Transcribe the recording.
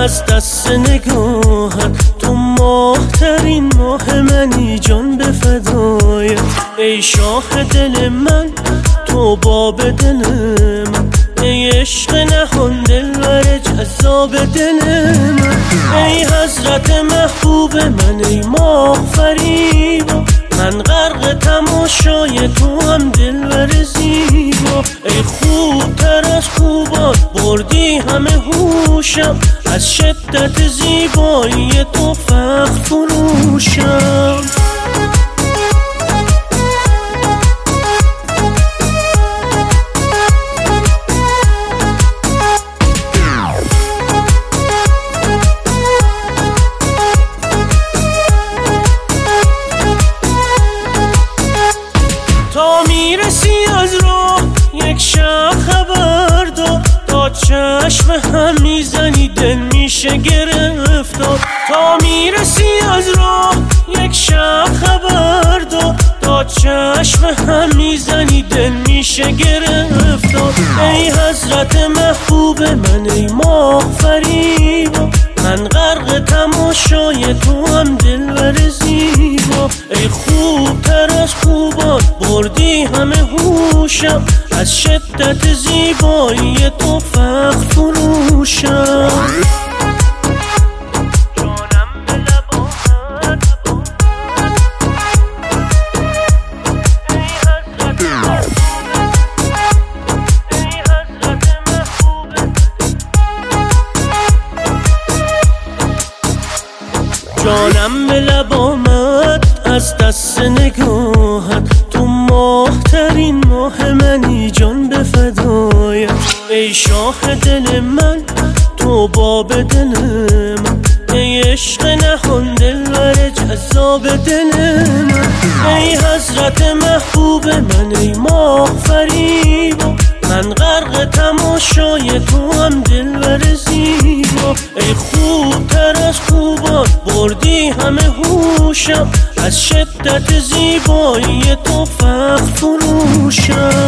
از دست نگاهت، تو ماهترین ماه منی جان به فدایت. ای شاه دل من تو باب دل من، ای عشق نهان دلبر جذاب دل من. ای حضرت محبوب من، ای ماه فریبا، من غرق تماشای تو هم دلبر زیبا. ای خوبتر از خوبان بردی همه هوشم، از شدت زیبایی تو فخر فروشم. تا میرسی از راه یک شب خبر دار، تا چشم هم میزنی دل میشه گرفتار. تا میرسی از راه یک شب خبر دار، تا چشم هم میزنی دل میشه گرفتار. ای حضرت محبوب من، ای ماه فریبا، من غرق تماشای تو هم دلبر زیبا. ای خوبتر از خوبان بردی همه هوشم، از شدت زیبایی تو فخر فروشم. جانم به لب آمد از دست نگاهت، تو ماهترین ماه منی جان به فدایت. ای شاه دل من تو باب دل من، ای عشق نهان دلبر جذاب دل من. ای حضرت محبوب من، ای ماه فریبا، من غرق تماشای تو هم دلبر زیبا. ای خوبتر از خوبان بردی همه هوشم، از شدت زیبایی تو فخر فروشم.